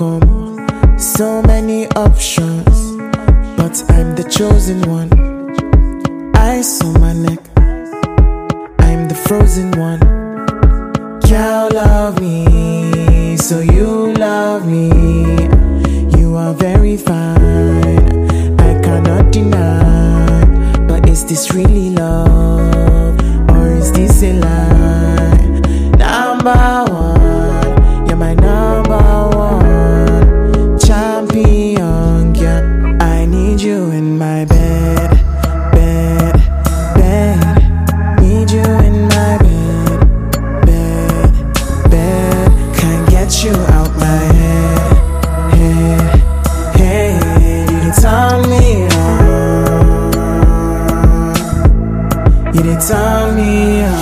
come. So many options, but I'm the chosen one. Ice on my neck, I'm the frozen one. Girl, love me, so you love me. You are very fine, I cannot deny. But is this really love, or is this a lie? Number one, you're my number one champion, girl. I need you in my bed, bed, bed. Need you in my bed, bed, bed. Can't get you out my head, head, head. You did turn me on, you did turn me on.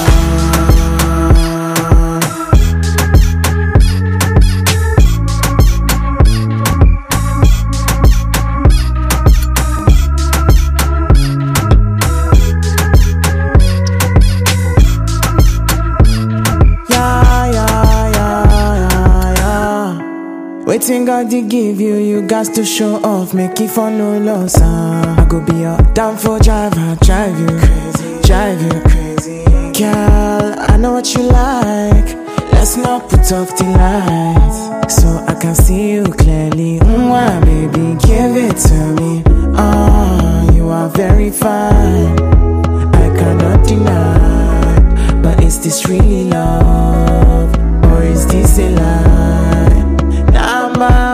Waiting God to give you, you got to show off, make it for no loss. I go be your downfall driver, drive you crazy, drive you crazy. Girl, I know what you like, let's not put off the lights, so I can see you clearly. Mwah, baby, give it to me. You are very fine, I cannot deny. But is this really love, or is this a lie? Number